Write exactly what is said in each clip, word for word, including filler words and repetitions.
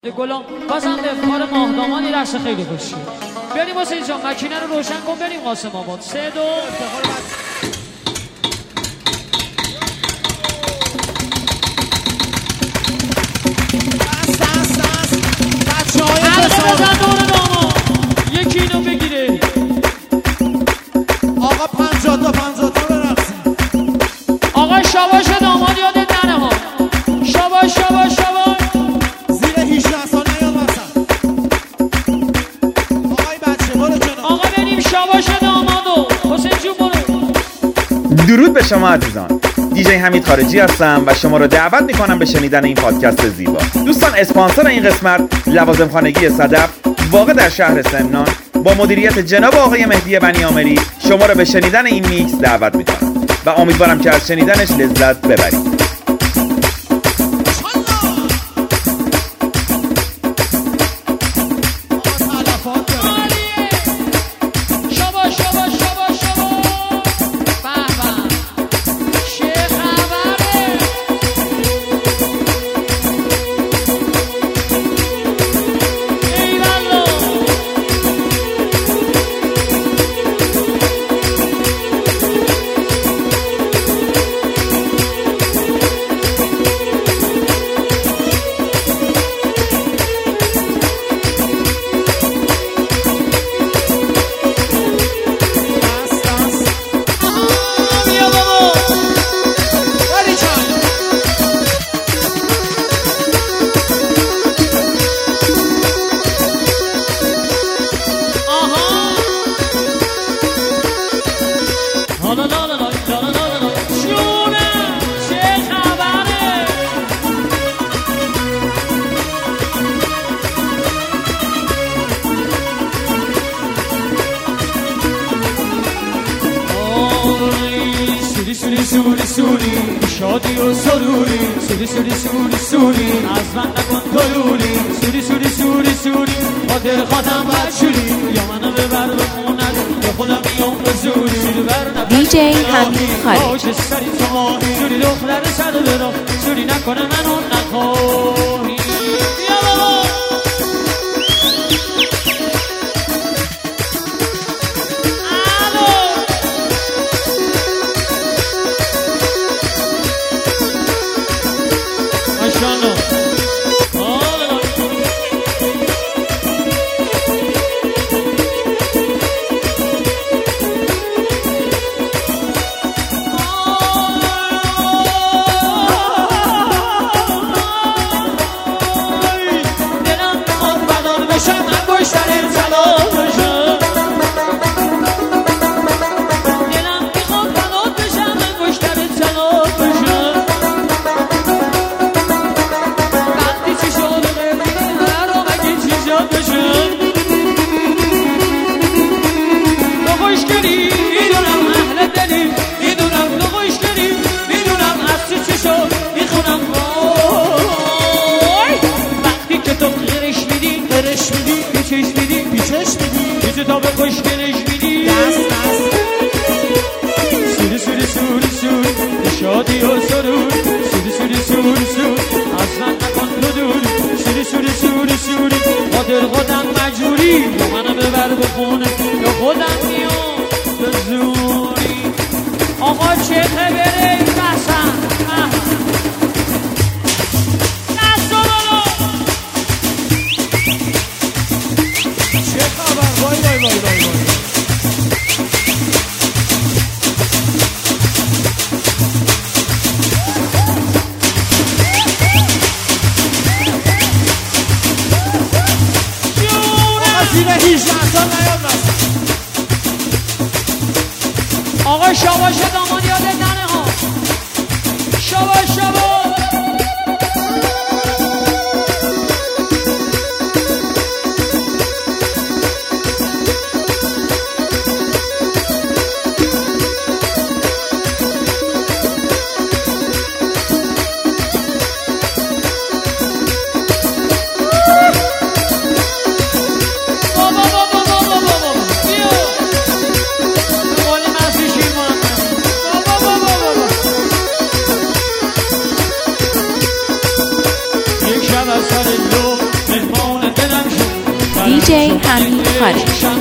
گلام بازم دفکار ماهدامانی رقص خیلی خوشی. بریم حسین جان مکینه رو روشن کن بریم قاسم آباد. سه دو حلقه بزن دور داما یکی اینو بگیره آقا پنجاه تا پنجاه تا برقصیم. آقا شاباش داماد یادت نره ها. شاباش شاباش شاباش زیر هجده سال نیاد وسط. آقای بچه برو جناب. آقا بریم شاباش دامادو. حسین جون برو. درود به شما عزیزان. دیجی حمید خارجی هستم و شما رو دعوت میکنم به شنیدن این پادکست زیبا. دوستان اسپانسر این قسمت لوازم خانگی صدف واقع در شهر سمنان با مدیریت جناب آقای مهدی بنی آمری شما رو به شنیدن این میکس دعوت میکنم و امیدوارم که از شنیدنش لذت ببرید. سوری سوری شادی و سروری سوری سوری سوری سوری از من نکن دوری سوری سوری سوری سوری خاطر خودم بچوری یا منو ببر به خونت به خودم میام به زوری سوری بر دیجی حمید خارجی سری تو ماهی سوری دختر سر برو سوری نکنه منو نخواهی بیا بابا شادی و سرور سوری سوری سوری سوری از من نکن تو دوری سوری سوری سوری سوری خاطر خودم مجبوری یا منو ببر به خونه یا خودم میام به زوری آقا چه خبره بسن دستا بالا چه خبر وای وای وای وای وای آقا شاباش دامان یادت ننه ها. شاباش شاباش دیجی حمید خارج.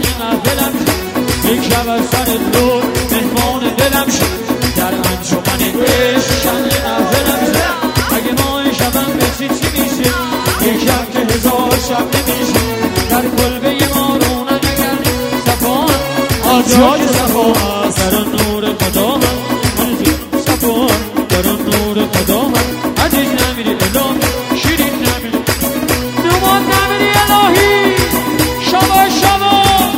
یک شب از سر دور مهمان دلم شد، در انجمن عشق شب محفلم شد. اگه ماه شبم بچی چی میشه؟ یک شب که هزار شب نمیشه. در کلبه ما رونق نگردی صفا آجای صفا در نور خدا من صفا در نور خدا من عزیز نمیری الهی شیرین نمیری نمان نمیری الهی شبا شبا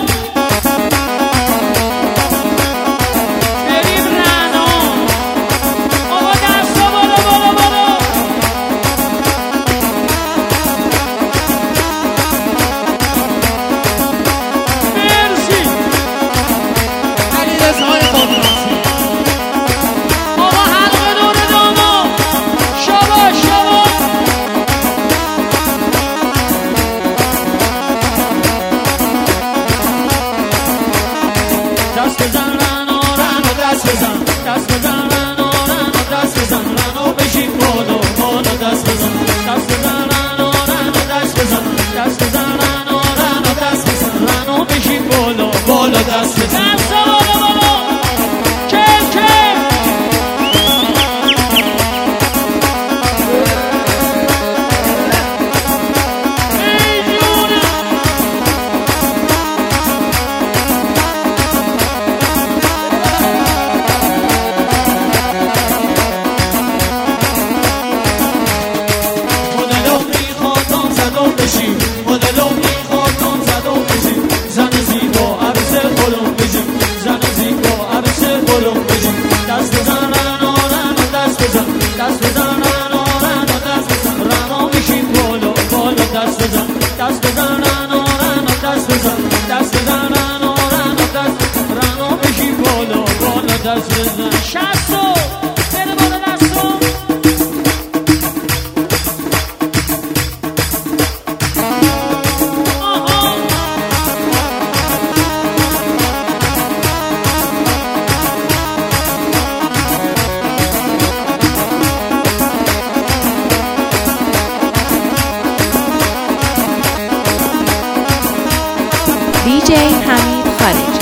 دیجی حمید خارج.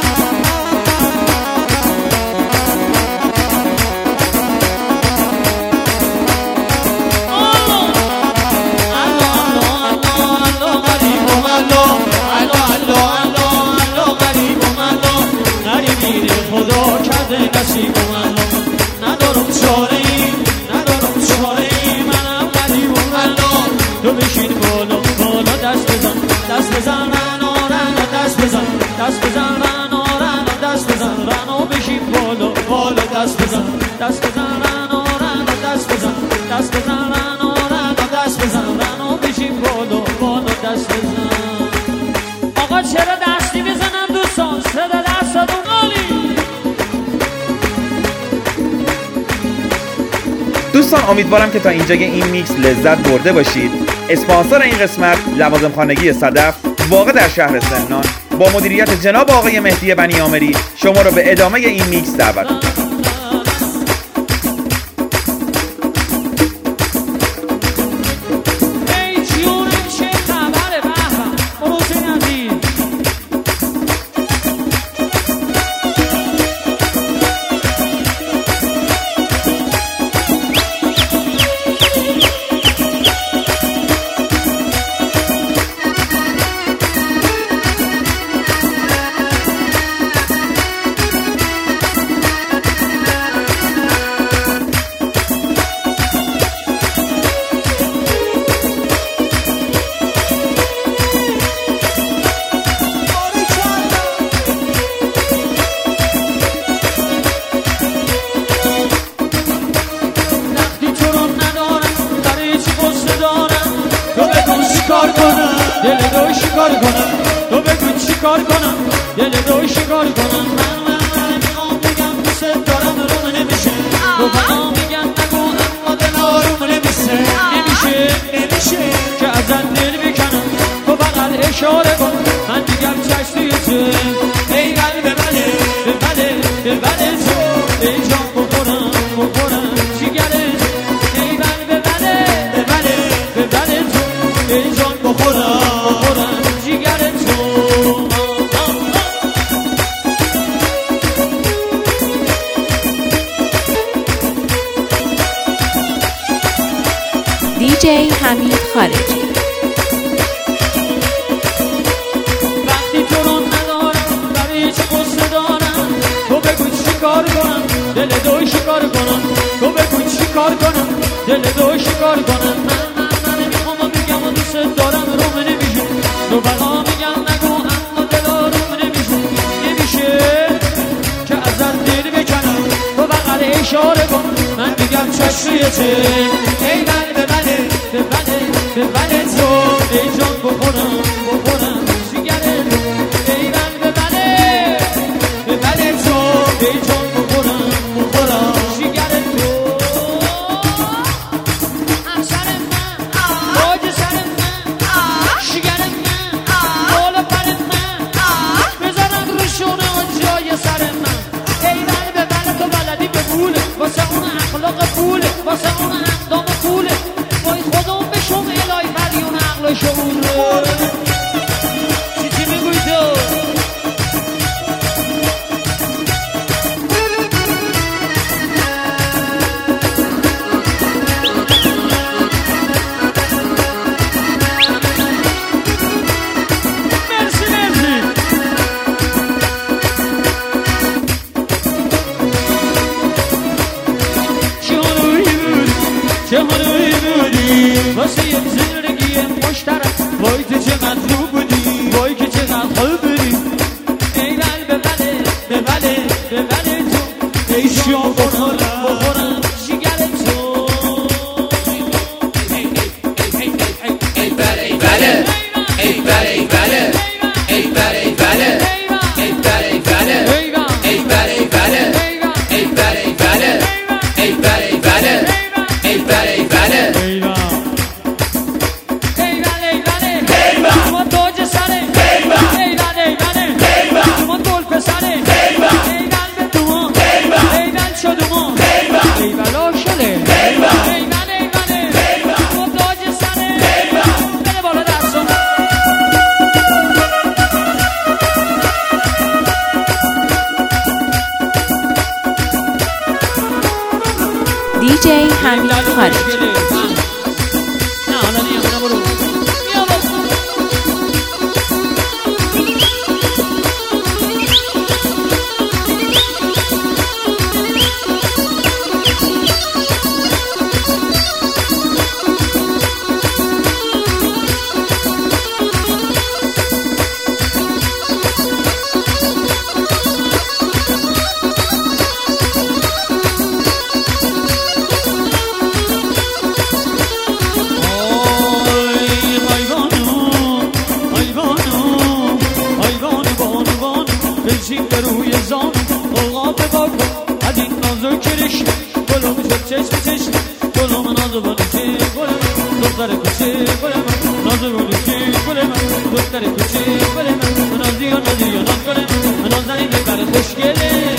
دوستان امیدوارم که تا اینجای این میکس لذت برده باشید. اسپانسر این قسمت لوازم خانگی صدف واقع در شهر سمنان با مدیریت جناب آقای مهدی بنی آمری شما رو به ادامه این میکس دعوت می‌کنم. دل دو شکار کنم تو بگو چی کار کنم دل دو شکار کنم من من من میخوام بگم دوست دارم روم نمیشه تو بنا میگم نگو اما دل آروم نمیشه نمیشه نمیشه که ازت دل بکنم تو فقط اشاره کن من دیگم چشتی تو ای قلب منه به بله به بله تو ای جان بخورم بخورم جیگره ای قلب بله به بله به بله تو ای جان بخورم بخورم جیگره چیکار کنم دل تو شکار کنم من من من میخوام و میگم و دوست دارم روم نمیشه دو بقا میگم نگو اما دلا روم نمیشه نمیشه که ازت دل بکنم تو بقل اشاره کن من میگم چشمیته ای بله به بله به بله به بله تو ای جان بخورم بخورم شگره ای بله به بله به بله تو ای جان بخورم بخورم شگره تو همسر من باج سر من شگره من بالا پر من بذارم روشونه و جای سر من ای بله به بله تو بلدی به پوله واسه اون اخلاق پوله واسه اون اقدام پوله وای خودم بشم الهی پریون عقل و شعور چی چی میگوی تو مرسی مرسی چهانوی بود چهانوی بودی واسه یک زندگی مشترک وای تو چقدر خوب بودی وای که چقدر خوب بودی ای بل به بله به بله به بله تو ای شام بخورم بخورم شگر تو ای بله ای بله ای بله ای بله ای بله ای بله ای بله ای بله ای بله ای بله ای بله ای بله ای بله ای بله ای بله ای بله ایوان ایوان ایوان ایوان شما تاج سره ایوان ایوان ایوان ایوان شما دل پسره ایوان ایوان به دوما ایوان ایوان شدوما ایوان ایوان آشله ایوان ایوان ایوان ایوان شما تاج سره ایوان بله بالا دستم دی جی حمید خارجی. نه حالا نیام برو بیا باز بنشین به روی زان آقا بگاه کن از این نازو کرش گلوم شد چشم چشم گلوم نازو بانوچه گل من دختر کچه گل من نازو بانوچه گل من دختر کچه گل من نازی و نازی و ناز گل من نازنی دکر خوشگله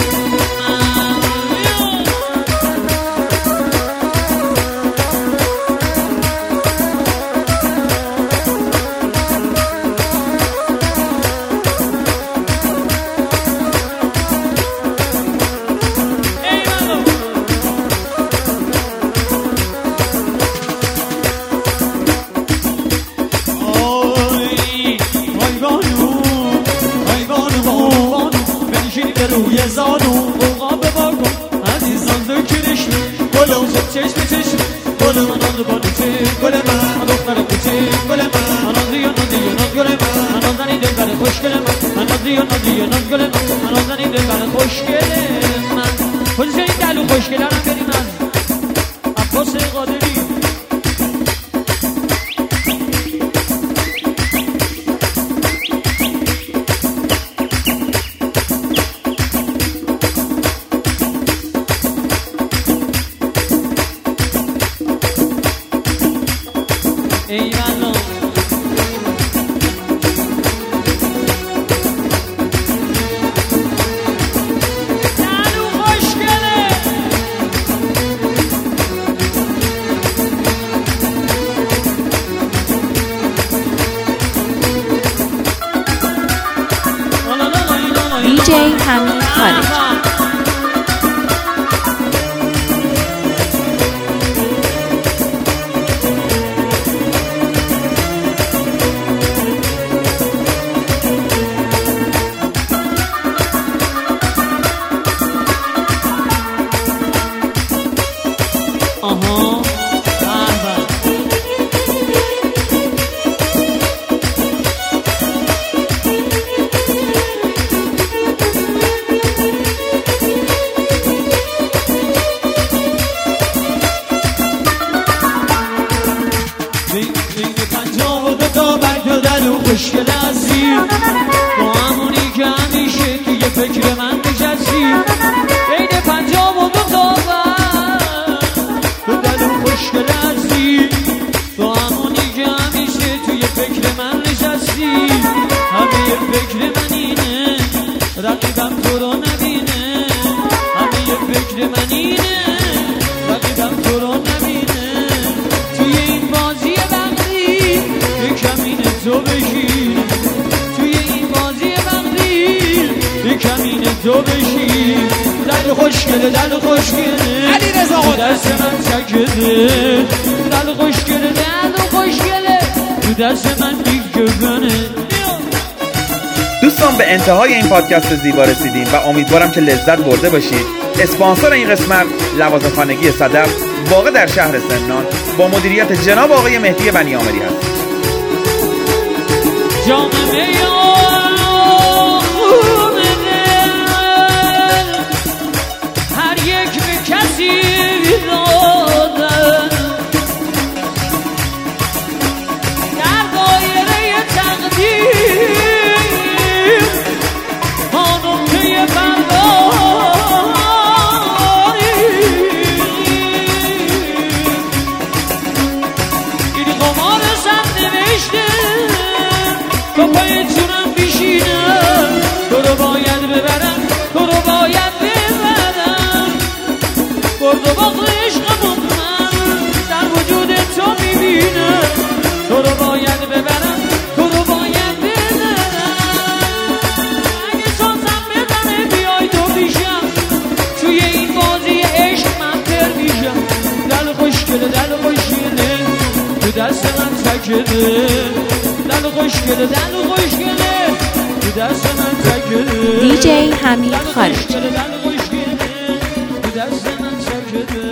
روی زانو اوقا ببار کن عزیزان ذکرش گلم شد چشم چشم گل من آن بانوچه گل من دختر کوچه گل من نازی و نازی و ناز گل من نازنی دلبر خوشگل من نازی و نازی و ناز گل من نازنی دلبر خوشگل من خودش این دلو خوشگل هم بریم از عباس قادری ایوانو دلو خوشگله دی جی حمید خارجی. خوشگل عزیز با همونی که همیشه توی فکر من نشستی بین پنجاه و دو تا تو دلو خوشگل عزیز با همونی که همیشه توی فکر من نشستی همه فکر من اینه رقیبم تو رو نبینه همه فکر من اینه رقیبم تو رو نبینه توی این بازی بغلی به کمین تو بشی توی این بازی بغلی به کمین تو بشی دل خوشگله دل خوشگله علی رضا تو دست من چکده دل خوشگله دل خوشگله تو دست من میگونه. دوستان به انتهای این پادکست زیبا رسیدیم و امیدوارم که لذت برده باشید. اسپانسر این قسمت لوازم خانگی صدف واقع در شهر سمنان با مدیریت جناب آقای مهدی بنیامری هست. جام میان خون دل هر یک به کسی دادن در دایره تقدیر ما نقطه برداری این قمار سر نوشته تو پای جونم بیشینم تو رو باید ببرم تو رو باید ببرم برد و باقل عشقمون من در وجود تو میبینم تو رو باید ببرم تو رو باید ببرم اگه سازم بزنه بیای تو بیشم توی این بازی عشق من پر میشم دل خوشگله دل خوشگله تو دست من تکده دل خوشگله دل خوشگله تو دست من تکده دی جی حمید خارج دل خوشگله دل خوشگله تو دست من تکده